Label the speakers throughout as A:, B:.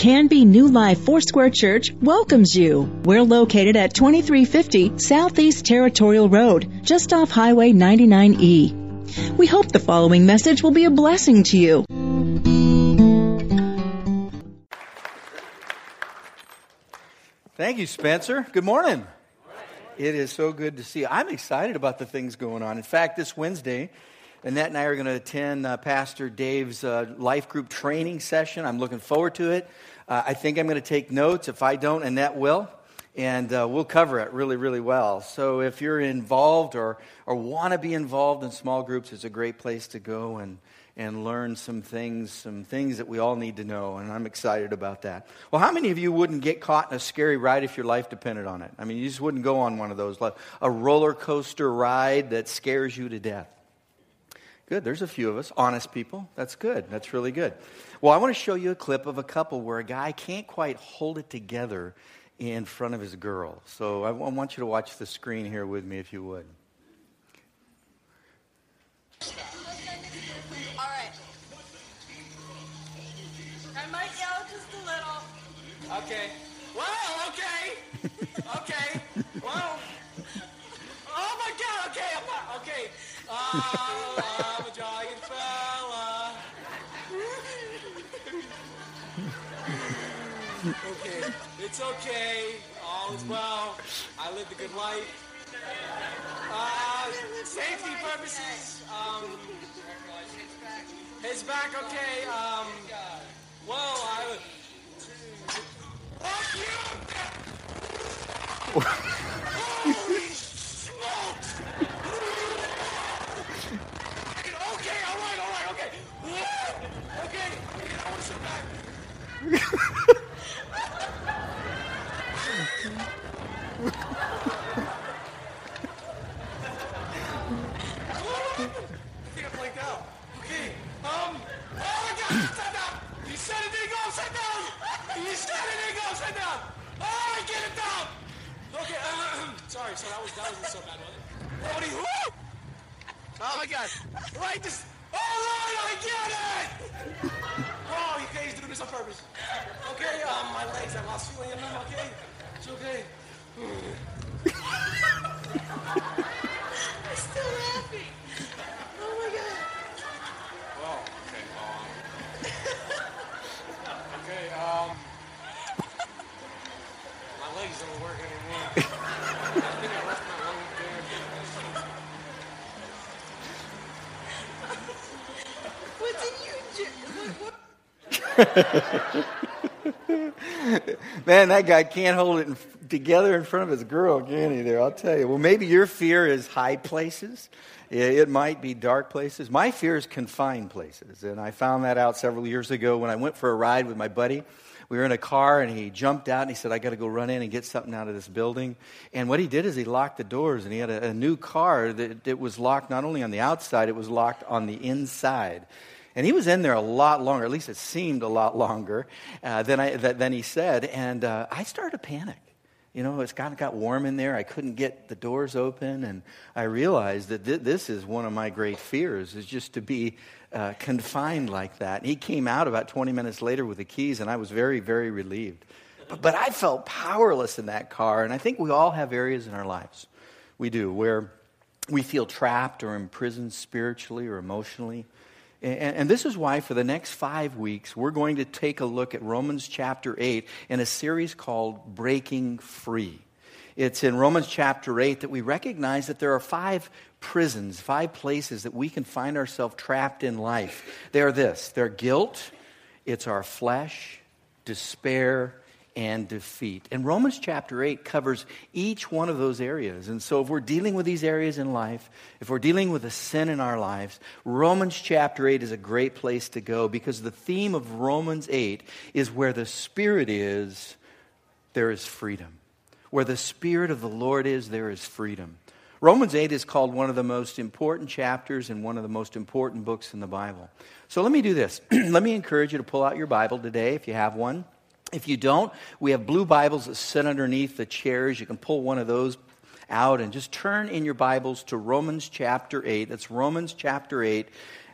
A: Canby New Life Foursquare Church welcomes you. We're located at 2350 Southeast Territorial Road, just off Highway 99E. We hope the following message will be a blessing to you.
B: Thank you, Spencer. Good morning. It is so good to see you. I'm excited about the things going on. In fact, this Wednesday, Annette and I are going to attend Pastor Dave's life group training session. I'm looking forward to it. I think I'm going to take notes. If I don't, Annette will. And we'll cover it really, really well. So if you're involved or want to be involved in small groups, it's a great place to go and learn some things that we all need to know, and I'm excited about that. Well, how many of you wouldn't get caught in a scary ride if your life depended on it? I mean, you just wouldn't go on one of those, like a roller coaster ride that scares you to death. Good, there's a few of us, honest people. That's good, that's really good. Well, I want to show you a clip of a couple where a guy can't quite hold it together in front of his girl. So I want you to watch the screen here with me if you would.
C: Okay. Well, okay. Okay. Well. Oh my God. Okay. Okay. I'm a giant fella. Okay. It's okay. All is well. I lived a good life. Safety purposes. His back. Okay. Well, I. Fuck you! Holy smokes! Okay, all right, okay. Okay, I want to sit back. I think I blanked out. Okay, oh my God, sit down! You said it didn't go, sit down! You said it didn't go, sit down! All right, get it down! Okay, sorry, so that wasn't so bad, was it? What do you, oh my God, right, this, all right, I get it! Oh, okay, he's doing this on purpose. Okay, my legs, I lost feeling in them, okay? It's okay. I'm still laughing. Oh my God. Well, okay, my legs don't work anymore. I think I left my lung there. What did you do?
B: Man, that guy can't hold it together in front of his girl, can he there? I'll tell you. Well, maybe your fear is high places. It might be dark places. My fear is confined places, and I found that out several years ago when I went for a ride with my buddy. We were in a car, and he jumped out, and he said, I got to go run in and get something out of this building. And what he did is he locked the doors, and he had a new car that it was locked not only on the outside, it was locked on the inside. And he was in there a lot longer, at least it seemed a lot longer than he said. And I started to panic. You know, it's kind of got warm in there. I couldn't get the doors open. And I realized that this is one of my great fears, is just to be confined like that. And he came out about 20 minutes later with the keys, and I was very, very relieved. But I felt powerless in that car. And I think we all have areas in our lives, we do, where we feel trapped or imprisoned spiritually or emotionally. And this is why for the next 5 weeks, we're going to take a look at Romans chapter 8 in a series called Breaking Free. It's in Romans chapter 8 that we recognize that there are 5 prisons, 5 places that we can find ourselves trapped in life. They're they're guilt, it's our flesh, despair, and defeat. And Romans chapter 8 covers each one of those areas. And so if we're dealing with these areas in life, if we're dealing with a sin in our lives, Romans chapter 8 is a great place to go, because the theme of Romans 8 is where the Spirit is, there is freedom. Where the Spirit of the Lord is, there is freedom. Romans 8 is called one of the most important chapters and one of the most important books in the Bible. So let me do this. Let me encourage you to pull out your Bible today if you have one. If you don't, we have blue Bibles that sit underneath the chairs. You can pull one of those out and just turn in your Bibles to Romans chapter 8. That's Romans chapter 8.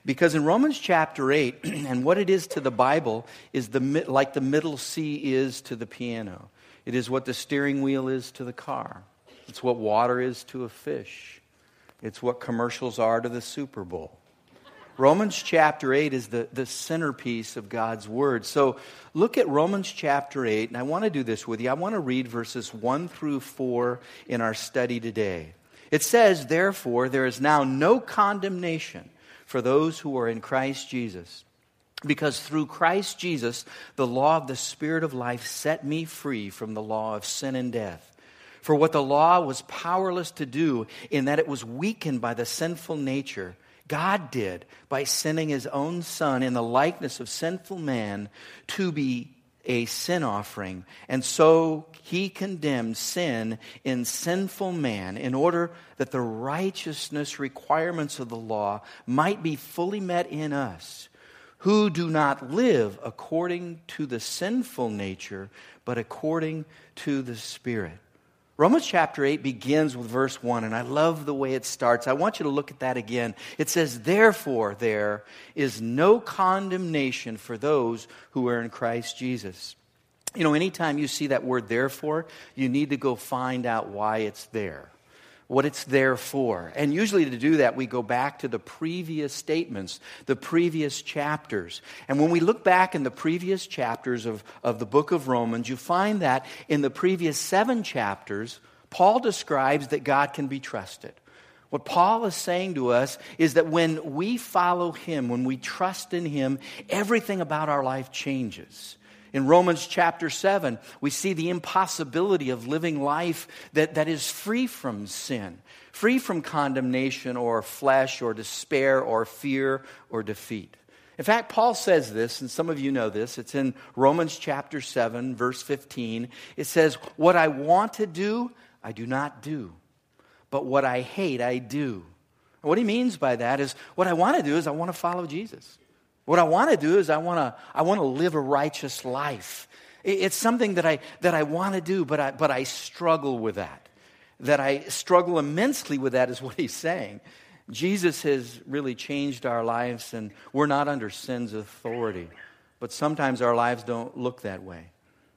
B: Because in Romans chapter 8, and what it is to the Bible is like the middle C is to the piano. It is what the steering wheel is to the car. It's what water is to a fish. It's what commercials are to the Super Bowl. Romans chapter 8 is the centerpiece of God's Word. So look at Romans chapter 8, and I want to do this with you. I want to read verses 1 through 4 in our study today. It says, "Therefore, there is now no condemnation for those who are in Christ Jesus. Because through Christ Jesus, the law of the Spirit of life set me free from the law of sin and death. For what the law was powerless to do, in that it was weakened by the sinful nature, God did by sending His own Son in the likeness of sinful man to be a sin offering. And so He condemned sin in sinful man in order that the righteousness requirements of the law might be fully met in us, who do not live according to the sinful nature, but according to the Spirit." Romans chapter 8 begins with verse 1, and I love the way it starts. I want you to look at that again. It says, "Therefore there is no condemnation for those who are in Christ Jesus." You know, anytime you see that word "therefore," you need to go find out why it's there, what it's there for. And usually to do that, we go back to the previous statements, the previous chapters. And when we look back in the previous chapters of the book of Romans, you find that in the previous 7 chapters, Paul describes that God can be trusted. What Paul is saying to us is that when we follow Him, when we trust in Him, everything about our life changes. In Romans chapter 7, we see the impossibility of living life that is free from sin, free from condemnation or flesh or despair or fear or defeat. In fact, Paul says this, and some of you know this. It's in Romans chapter 7, verse 15. It says, "What I want to do, I do not do, but what I hate, I do." And what he means by that is, what I want to do is I want to follow Jesus. What I want to do is I want to live a righteous life. It's something that I want to do, but I struggle with that. That I struggle immensely with that is what he's saying. Jesus has really changed our lives, and we're not under sin's authority. But sometimes our lives don't look that way.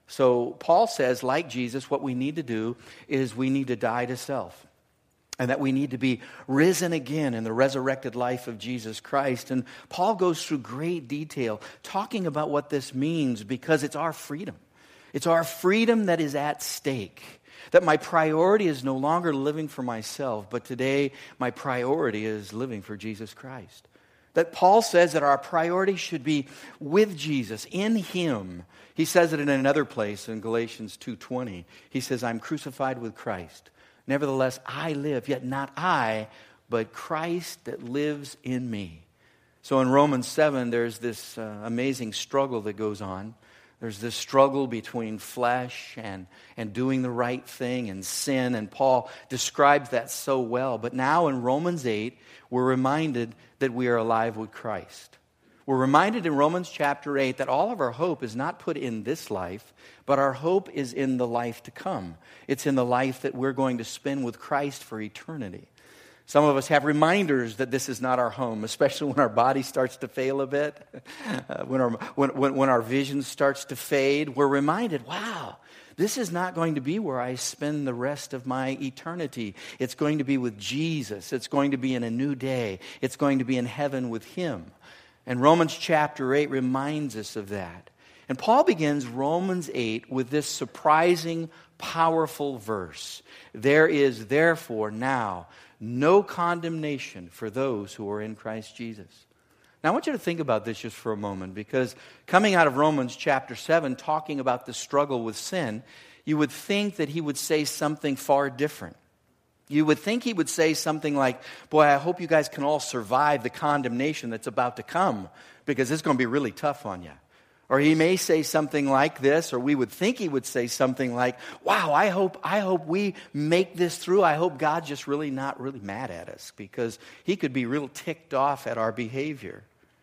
B: So Paul says, like Jesus, what we need to do is we need to die to self. And that we need to be risen again in the resurrected life of Jesus Christ. And Paul goes through great detail talking about what this means, because it's our freedom. It's our freedom that is at stake. That my priority is no longer living for myself, but today my priority is living for Jesus Christ. That Paul says that our priority should be with Jesus, in Him. He says it in another place in Galatians 2:20. He says, "I'm crucified with Christ. Nevertheless, I live, yet not I, but Christ that lives in me." So in Romans 7, there's this amazing struggle that goes on. There's this struggle between flesh and doing the right thing and sin, and Paul describes that so well. But now in Romans 8, we're reminded that we are alive with Christ. We're reminded in Romans chapter 8 that all of our hope is not put in this life, but our hope is in the life to come. It's in the life that we're going to spend with Christ for eternity. Some of us have reminders that this is not our home, especially when our body starts to fail a bit, when our vision starts to fade. We're reminded, wow, this is not going to be where I spend the rest of my eternity. It's going to be with Jesus. It's going to be in a new day. It's going to be in heaven with Him. And Romans chapter 8 reminds us of that. And Paul begins Romans 8 with this surprising, powerful verse. "There is therefore now no condemnation for those who are in Christ Jesus." Now I want you to think about this just for a moment, because coming out of Romans chapter 7, talking about the struggle with sin, you would think that he would say something far different. You would think he would say something like, "Boy, I hope you guys can all survive the condemnation that's about to come, because it's going to be really tough on you." Or he may say something like this, or we would think he would say something like, "Wow, I hope we make this through. I hope God's just really not really mad at us," because he could be real ticked off at our behavior.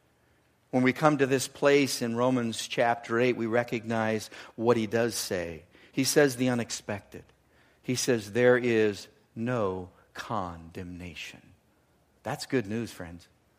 B: When we come to this place in Romans chapter 8, we recognize what he does say. He says the unexpected. He says there is no condemnation. That's good news, friends.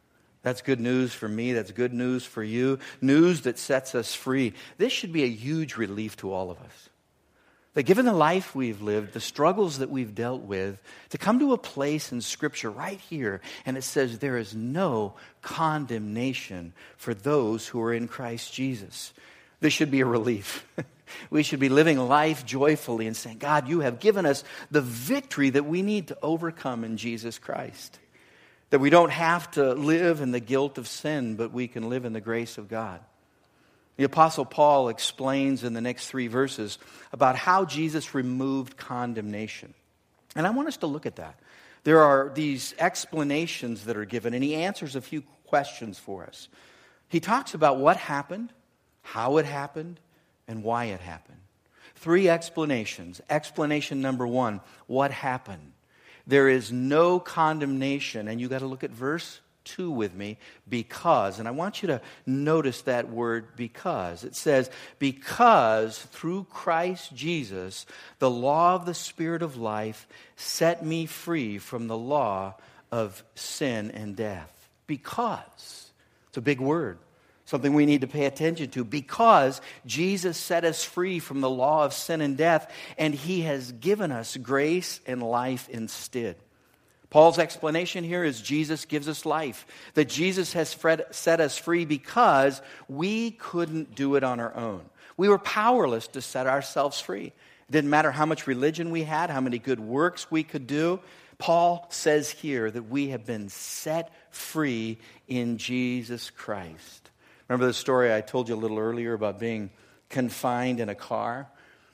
B: That's good news for me. That's good news for you. News that sets us free. This should be a huge relief to all of us. That given the life we've lived, the struggles that we've dealt with, to come to a place in Scripture right here, and it says there is no condemnation for those who are in Christ Jesus. This should be a relief. We should be living life joyfully and saying, God, you have given us the victory that we need to overcome in Jesus Christ. That we don't have to live in the guilt of sin, but we can live in the grace of God. The Apostle Paul explains in the next 3 verses about how Jesus removed condemnation. And I want us to look at that. There are these explanations that are given, and he answers a few questions for us. He talks about what happened, how it happened, and why it happened. 3 explanations. Explanation number 1, what happened? There is no condemnation, and you got to look at verse 2 with me, because, and I want you to notice that word because. It says, because through Christ Jesus, the law of the Spirit of life set me free from the law of sin and death. Because. It's a big word. Something we need to pay attention to. Because Jesus set us free from the law of sin and death, and He has given us grace and life instead. Paul's explanation here is Jesus gives us life. That Jesus has set us free because we couldn't do it on our own. We were powerless to set ourselves free. It didn't matter how much religion we had, how many good works we could do. Paul says here that we have been set free in Jesus Christ. Remember the story I told you a little earlier about being confined in a car?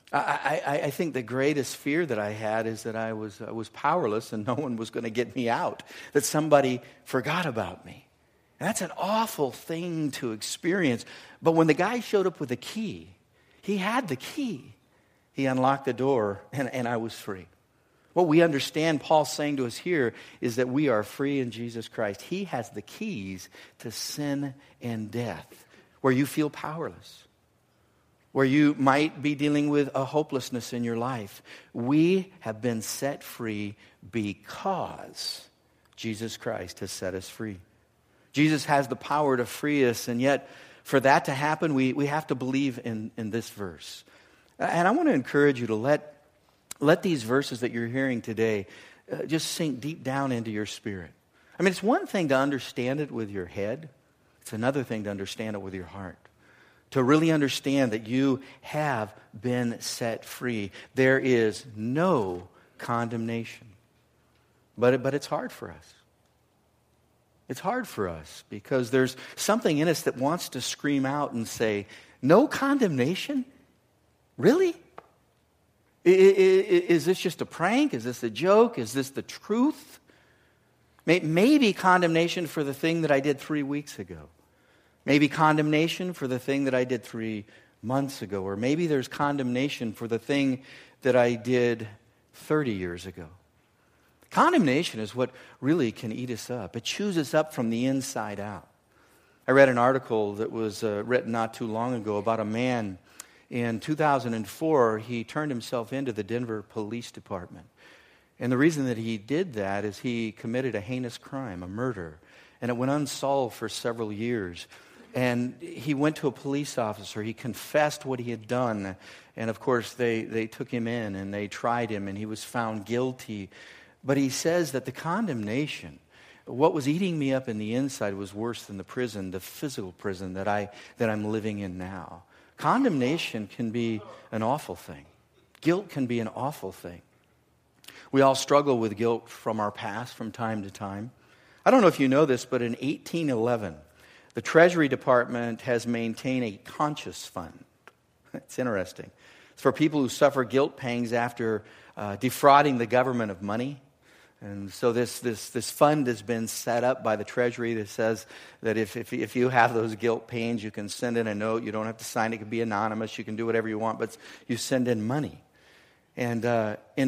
B: I think the greatest fear that I had is that I was powerless and no one was going to get me out, that somebody forgot about me. And that's an awful thing to experience. But when the guy showed up with the key, he had the key. He unlocked the door and I was free. What we understand Paul's saying to us here is that we are free in Jesus Christ. He has the keys to sin and death, where you feel powerless, where you might be dealing with a hopelessness in your life. We have been set free because Jesus Christ has set us free. Jesus has the power to free us, and yet for that to happen, we have to believe in this verse. And I want to encourage you to let these verses that you're hearing today just sink deep down into your spirit. I mean, it's one thing to understand it with your head. It's another thing to understand it with your heart. To really understand that you have been set free. There is no condemnation. But it's hard for us. It's hard for us because there's something in us that wants to scream out and say, no condemnation? Really? Is this just a prank? Is this a joke? Is this the truth? Maybe condemnation for the thing that I did 3 weeks ago. Maybe condemnation for the thing that I did 3 months ago. Or maybe there's condemnation for the thing that I did 30 years ago. Condemnation is what really can eat us up. It chews us up from the inside out. I read an article that was written not too long ago about a man. In 2004, he turned himself into the Denver Police Department. And the reason that he did that is he committed a heinous crime, a murder. And it went unsolved for several years. And he went to a police officer. He confessed what he had done. And of course, they took him in and they tried him and he was found guilty. But he says that the condemnation, what was eating me up in the inside was worse than the prison, the physical prison that I'm living in now. Condemnation can be an awful thing. Guilt can be an awful thing. We all struggle with guilt from our past from time to time. I don't know if you know this, but in 1811, the Treasury Department has maintained a conscience fund. It's interesting. It's for people who suffer guilt pangs after defrauding the government of money. And so this fund has been set up by the Treasury that says that if you have those guilt pains, you can send in a note. You don't have to sign it. It can be anonymous. You can do whatever you want, but you send in money. And in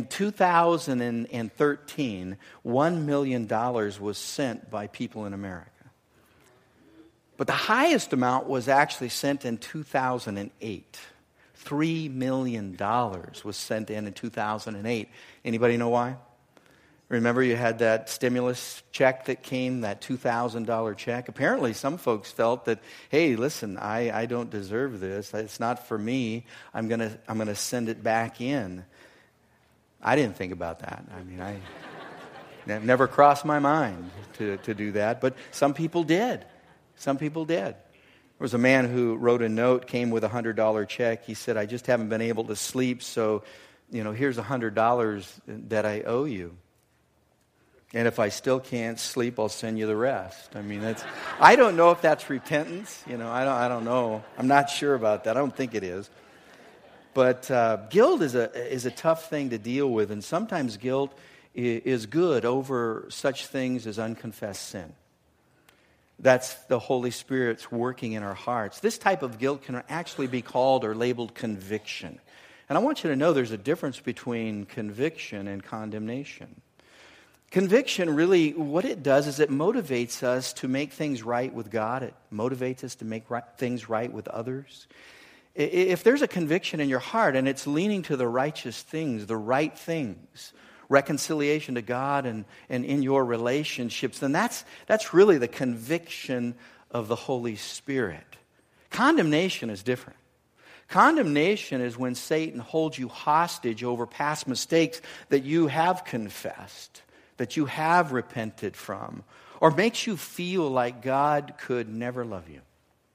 B: 2013, $1 million was sent by people in America. But the highest amount was actually sent in 2008. $3 million was sent in 2008. Anybody know why? Remember you had that stimulus check that came, that $2,000 check? Apparently some folks felt that, hey, listen, I don't deserve this. It's not for me. I'm gonna send it back in. I didn't think about that. I mean, it never crossed my mind to do that, but some people did. Some people did. There was a man who wrote a note, came with a $100 check. He said, I just haven't been able to sleep, so, here's $100 that I owe you. And if I still can't sleep, I'll send you the rest. I mean, I don't know if that's repentance. I don't know. I'm not sure about that. I don't think it is. But guilt is a tough thing to deal with, and sometimes guilt is good over such things as unconfessed sin. That's the Holy Spirit's working in our hearts. This type of guilt can actually be called or labeled conviction. And I want you to know there's a difference between conviction and condemnation. Conviction, really, what it does is it motivates us to make things right with God. It motivates us to make things right with others. If there's a conviction in your heart and it's leaning to the righteous things, the right things, reconciliation to God and in your relationships, then that's really the conviction of the Holy Spirit. Condemnation is different. Condemnation is when Satan holds you hostage over past mistakes that you have confessed, that you have repented from, or makes you feel like God could never love you.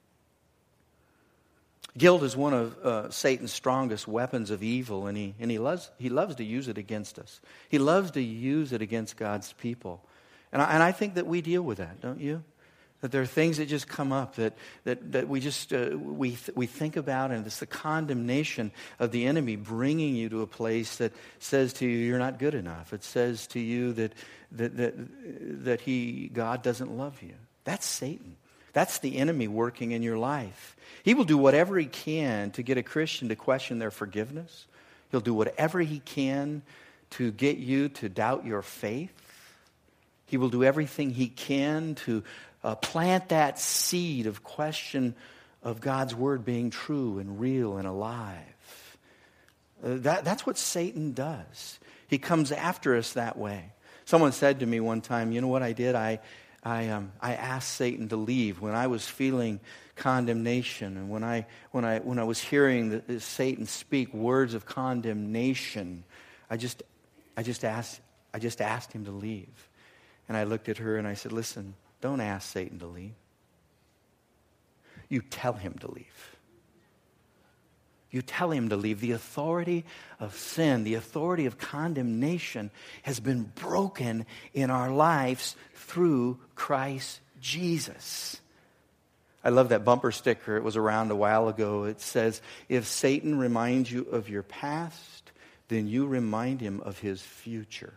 B: Guilt is one of Satan's strongest weapons of evil, and he loves to use it against us. He loves to use it against God's people. And I think that we deal with that, don't you? That there are things that just come up that we just we think about, and it's the condemnation of the enemy bringing you to a place that says to you, you're not good enough. It says to you that God doesn't love you. That's Satan. That's the enemy working in your life. He will do whatever he can to get a Christian to question their forgiveness. He'll do whatever he can to get you to doubt your faith. He will do everything he can to plant that seed of question of God's word being true and real and alive. That's what Satan does. He comes after us that way. Someone said to me one time, you know what I did? I asked Satan to leave when I was feeling condemnation, and when I was hearing Satan speak words of condemnation, I just asked him to leave. And I looked at her and I said, listen, don't ask Satan to leave. You tell him to leave. You tell him to leave. The authority of sin, the authority of condemnation has been broken in our lives through Christ Jesus. I love that bumper sticker. It was around a while ago. It says, if Satan reminds you of your past, then you remind him of his future.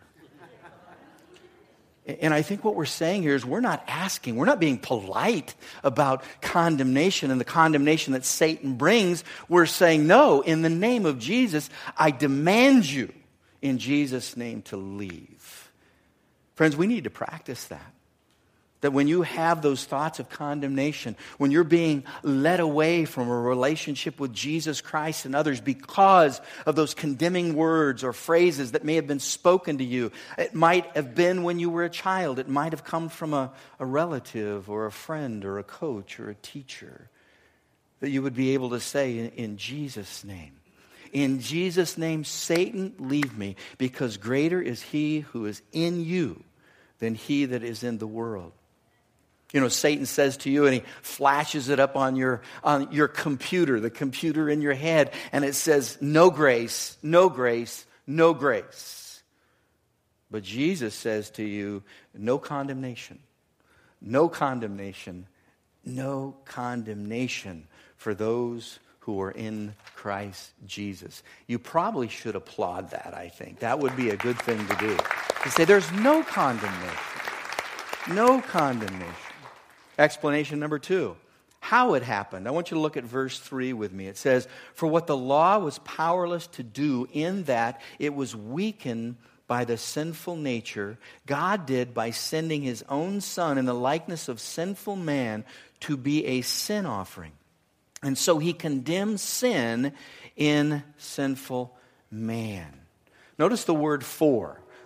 B: And I think what we're saying here is we're not being polite about condemnation and the condemnation that Satan brings. We're saying, no, in the name of Jesus, I demand you in Jesus' name to leave. Friends, we need to practice that. That when you have those thoughts of condemnation, when you're being led away from a relationship with Jesus Christ and others because of those condemning words or phrases that may have been spoken to you, it might have been when you were a child. It might have come from a relative or a friend or a coach or a teacher, that you would be able to say, in Jesus' name, in Jesus' name, Satan, leave me, because greater is he who is in you than he that is in the world. You know, Satan says to you, and he flashes it up on your computer, the computer in your head, and it says, no grace, no grace, no grace. But Jesus says to you, no condemnation, no condemnation, no condemnation for those who are in Christ Jesus. You probably should applaud that, I think. That would be a good thing to do. To say there's no condemnation. No condemnation. Explanation number 2. How it happened. I want you to look at verse 3 with me. It says, for what the law was powerless to do, in that it was weakened by the sinful nature, God did by sending his own Son in the likeness of sinful man to be a sin offering. And so he condemns sin in sinful man. Notice the word for.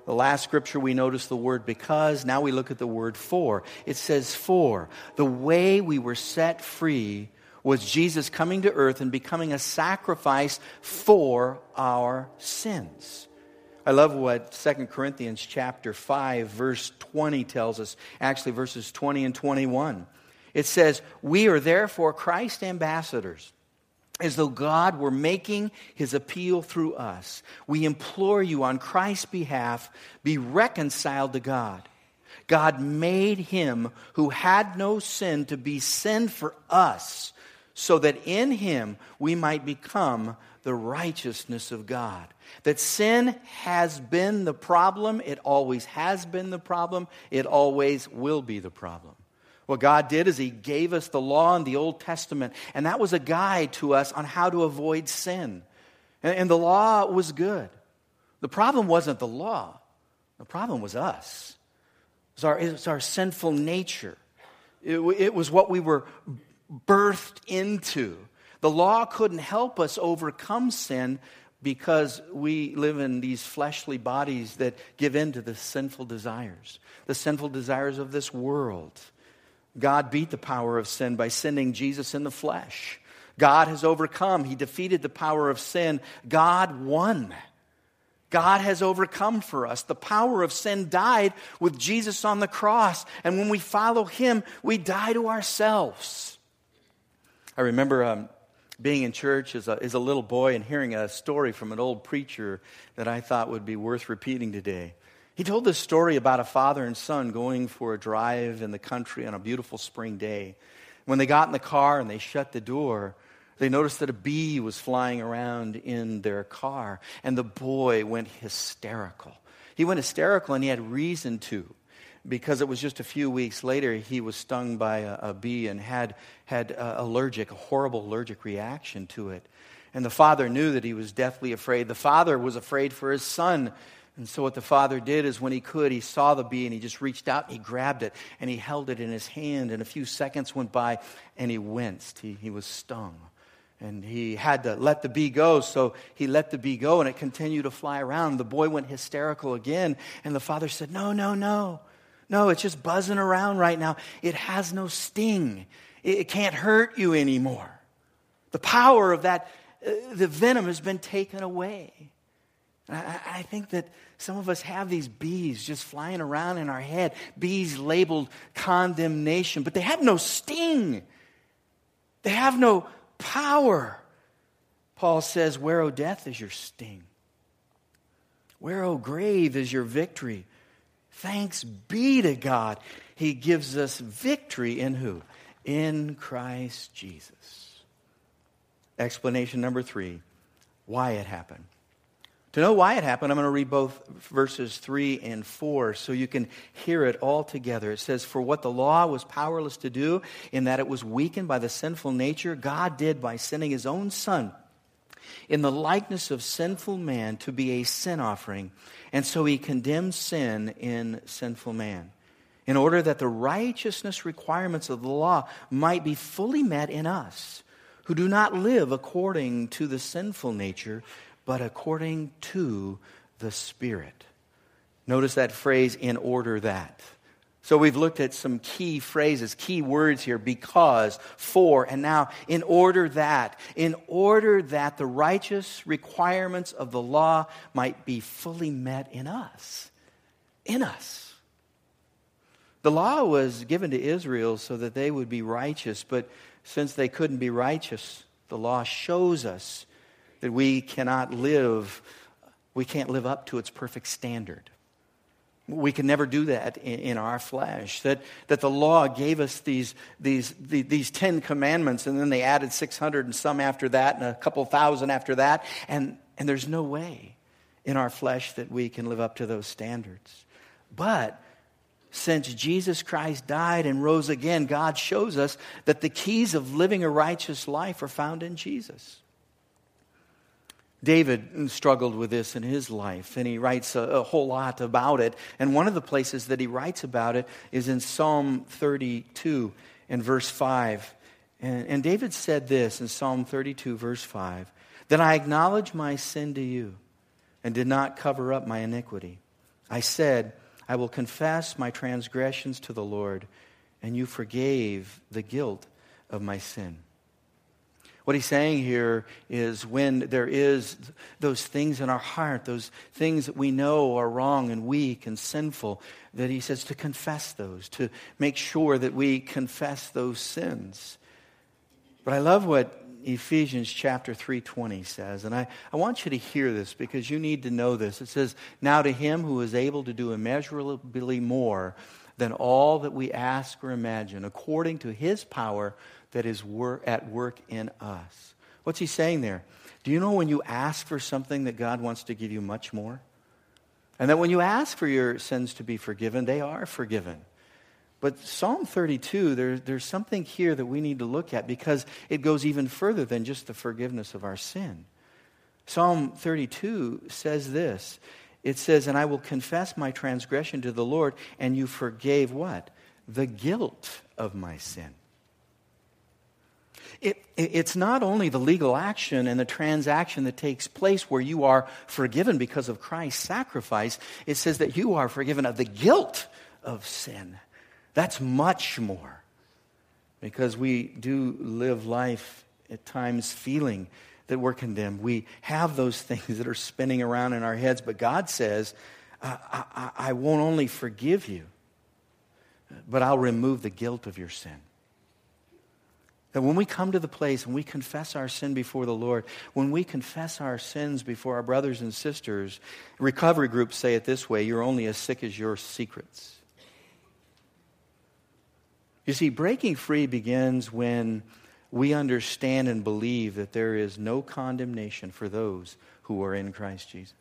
B: The last scripture we notice the word because. Now we look at the word for. It says for. The way we were set free was Jesus coming to earth and becoming a sacrifice for our sins. I love what 2 Corinthians chapter 5 verse 20 tells us. Actually verses 20 and 21. It says, we are therefore Christ's ambassadors, as though God were making his appeal through us. We implore you on Christ's behalf, be reconciled to God. God made him who had no sin to be sin for us, so that in him we might become the righteousness of God. That sin has been the problem. It always has been the problem. It always will be the problem. What God did is he gave us the law in the Old Testament, and that was a guide to us on how to avoid sin. And the law was good. The problem wasn't the law. The problem was us. It was our sinful nature. It was what we were birthed into. The law couldn't help us overcome sin because we live in these fleshly bodies that give in to the sinful desires of this world. God beat the power of sin by sending Jesus in the flesh. God has overcome. He defeated the power of sin. God won. God has overcome for us. The power of sin died with Jesus on the cross. And when we follow him, we die to ourselves. I remember being in church as a little boy and hearing a story from an old preacher that I thought would be worth repeating today. He told this story about a father and son going for a drive in the country on a beautiful spring day. When they got in the car and they shut the door, they noticed that a bee was flying around in their car, and the boy went hysterical. He went hysterical, and he had reason to, because it was just a few weeks later he was stung by a bee and had a horrible allergic reaction to it. And the father knew that he was deathly afraid. The father was afraid for his son. And so what the father did is when he could, he saw the bee and he just reached out and he grabbed it and he held it in his hand. And a few seconds went by and he winced. He was stung. And he had to let the bee go, so he let the bee go and it continued to fly around. The boy went hysterical again, and the father said, No, it's just buzzing around right now. It has no sting. It can't hurt you anymore. The power of that, the venom has been taken away. I think that some of us have these bees just flying around in our head, bees labeled condemnation, but they have no sting. They have no power. Paul says, where, O death, is your sting? Where, O grave, is your victory? Thanks be to God. He gives us victory in who? In Christ Jesus. Explanation number 3, why it happened. To know why it happened, I'm going to read both verses 3 and 4 so you can hear it all together. It says, for what the law was powerless to do, in that it was weakened by the sinful nature, God did by sending his own Son in the likeness of sinful man to be a sin offering. And so he condemned sin in sinful man, in order that the righteousness requirements of the law might be fully met in us, who do not live according to the sinful nature, but according to the Spirit. Notice that phrase, in order that. So we've looked at some key phrases, key words here, because, for, and now, in order that the righteous requirements of the law might be fully met in us. In us. The law was given to Israel so that they would be righteous, but since they couldn't be righteous, the law shows us that we can't live up to its perfect standard. We can never do that in our flesh. That the law gave us these 10 commandments, and then they added 600 and some after that, and a couple thousand after that, and there's no way in our flesh that we can live up to those standards. But since Jesus Christ died and rose again, God shows us that the keys of living a righteous life are found in Jesus. David struggled with this in his life, and he writes a whole lot about it. And one of the places that he writes about it is in Psalm 32 and verse 5. And David said this in Psalm 32, verse 5, that I acknowledge my sin to you and did not cover up my iniquity. I said, I will confess my transgressions to the Lord, and you forgave the guilt of my sin. What he's saying here is when there is those things in our heart, those things that we know are wrong and weak and sinful, that he says to confess those, to make sure that we confess those sins. But I love what Ephesians chapter 3:20 says, and I want you to hear this because you need to know this. It says, now to him who is able to do immeasurably more than all that we ask or imagine, according to his power that is at work in us. What's he saying there? Do you know when you ask for something that God wants to give you much more? And that when you ask for your sins to be forgiven, they are forgiven. But Psalm 32, there's something here that we need to look at because it goes even further than just the forgiveness of our sin. Psalm 32 says this. It says, and I will confess my transgression to the Lord, and you forgave what? The guilt of my sin. It's not only the legal action and the transaction that takes place where you are forgiven because of Christ's sacrifice. It says that you are forgiven of the guilt of sin. That's much more. Because we do live life at times feeling that we're condemned. We have those things that are spinning around in our heads. But God says, I won't only forgive you, but I'll remove the guilt of your sin. That when we come to the place and we confess our sin before the Lord, when we confess our sins before our brothers and sisters, recovery groups say it this way, you're only as sick as your secrets. You see, breaking free begins when we understand and believe that there is no condemnation for those who are in Christ Jesus.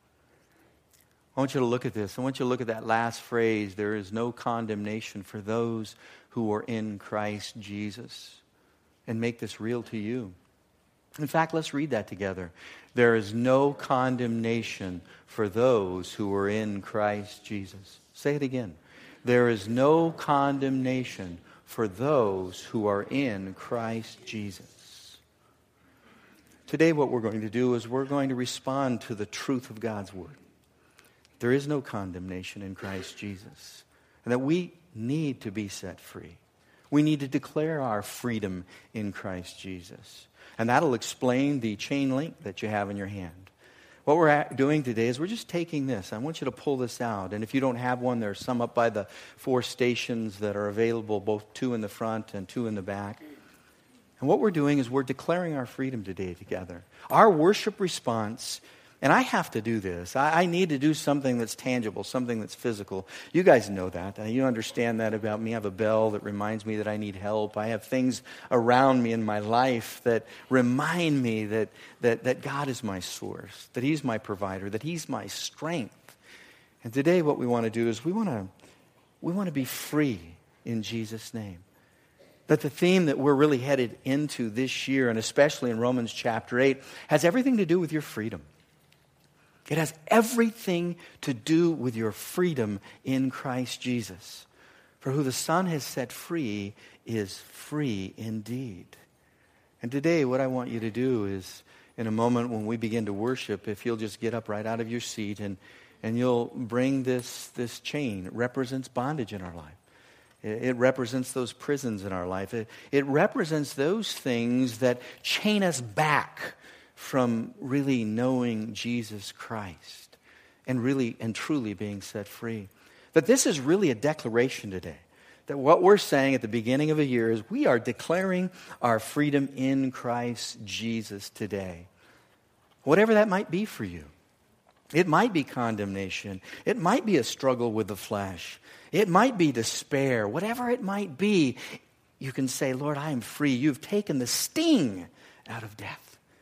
B: I want you to look at this. I want you to look at that last phrase, there is no condemnation for those who are in Christ Jesus. And make this real to you. In fact, let's read that together. There is no condemnation for those who are in Christ Jesus. Say it again. There is no condemnation for those who are in Christ Jesus. Today what we're going to do is we're going to respond to the truth of God's Word. There is no condemnation in Christ Jesus. And that we need to be set free. We need to declare our freedom in Christ Jesus. And that'll explain the chain link that you have in your hand. What we're doing today is we're just taking this. I want you to pull this out. And if you don't have one, there's some up by the 4 stations that are available, both 2 in the front and 2 in the back. And what we're doing is we're declaring our freedom today together. Our worship response, and I have to do this. I need to do something that's tangible, something that's physical. You guys know that. You understand that about me. I have a bell that reminds me that I need help. I have things around me in my life that remind me that God is my source, that He's my provider, that He's my strength. And today what we want to do is we want to be free in Jesus' name. That the theme that we're really headed into this year, and especially in Romans chapter 8, has everything to do with your freedom. It has everything to do with your freedom in Christ Jesus. For who the Son has set free is free indeed. And today what I want you to do is, in a moment when we begin to worship, if you'll just get up right out of your seat and you'll bring this chain. It represents bondage in our life. It represents those prisons in our life. It represents those things that chain us back from really knowing Jesus Christ and really and truly being set free. That this is really a declaration today. That what we're saying at the beginning of a year is we are declaring our freedom in Christ Jesus today. Whatever that might be for you. It might be condemnation. It might be a struggle with the flesh. It might be despair. Whatever it might be, you can say, Lord, I am free. You've taken the sting out of death.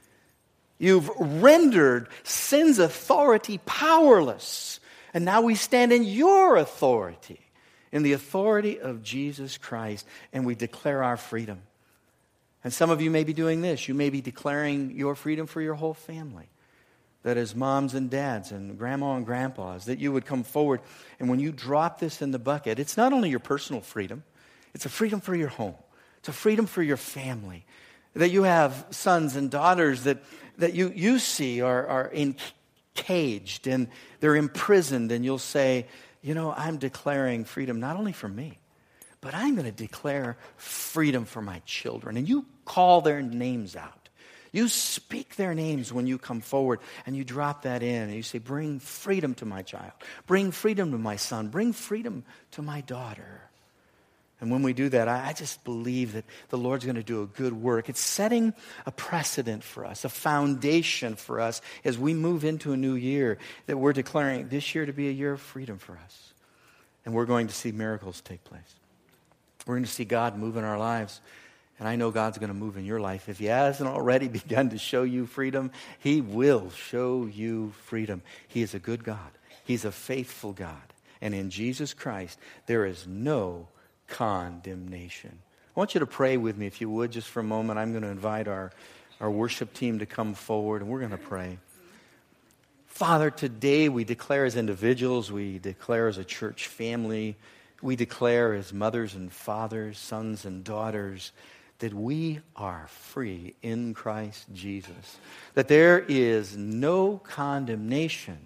B: You've rendered sin's authority powerless. And now we stand in your authority, in the authority of Jesus Christ, and we declare our freedom. And some of you may be doing this. You may be declaring your freedom for your whole family. That is moms and dads and grandma and grandpas, that you would come forward. And when you drop this in the bucket, it's not only your personal freedom, it's a freedom for your home. It's a freedom for your family. That you have sons and daughters that you see are in caged and they're imprisoned, and you'll say, I'm declaring freedom not only for me, but I'm going to declare freedom for my children. And you call their names out. You speak their names when you come forward, and you drop that in, and you say, bring freedom to my child. Bring freedom to my son. Bring freedom to my daughter. And when we do that, I just believe that the Lord's going to do a good work. It's setting a precedent for us, a foundation for us as we move into a new year, that we're declaring this year to be a year of freedom for us. And we're going to see miracles take place. We're going to see God move in our lives. And I know God's going to move in your life. If He hasn't already begun to show you freedom, He will show you freedom. He is a good God. He's a faithful God. And in Jesus Christ, there is no condemnation. I want you to pray with me, if you would, just for a moment. I'm going to invite our worship team to come forward, and we're going to pray. Father, today we declare as individuals, we declare as a church family, we declare as mothers and fathers, sons and daughters, that we are free in Christ Jesus. That there is no condemnation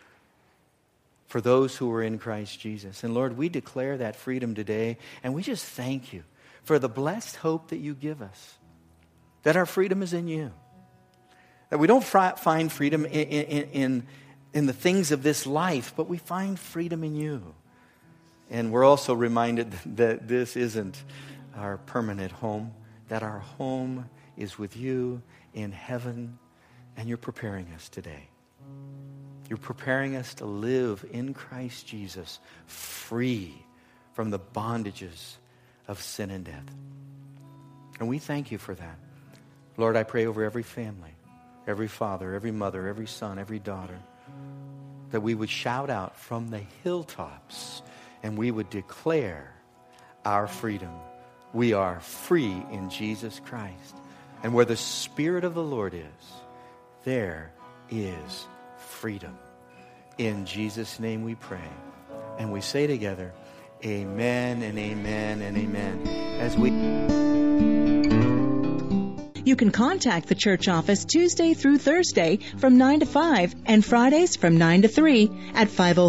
B: for those who are in Christ Jesus. And Lord, we declare that freedom today, and we just thank you for the blessed hope that you give us, that our freedom is in you. That we don't find freedom in the things of this life, but we find freedom in you. And we're also reminded that this isn't our permanent home, that our home is with you in heaven, and you're preparing us today. You're preparing us to live in Christ Jesus, free from the bondages of sin and death. And we thank you for that. Lord, I pray over every family, every father, every mother, every son, every daughter, that we would shout out from the hilltops and we would declare our freedom. We are free in Jesus Christ. And where the Spirit of the Lord is, there is freedom. In Jesus' name we pray. And we say together, amen and amen and amen. As we...
A: You can contact the church office Tuesday through Thursday from 9 to 5 and Fridays from 9 to 3 at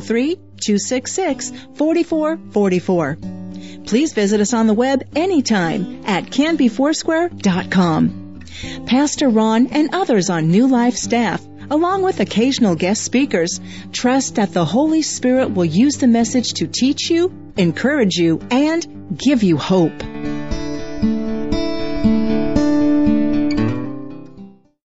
A: 503-266-4444. Please visit us on the web anytime at canbyfoursquare.com. Pastor Ron and others on New Life staff, along with occasional guest speakers, trust that the Holy Spirit will use the message to teach you, encourage you, and give you hope.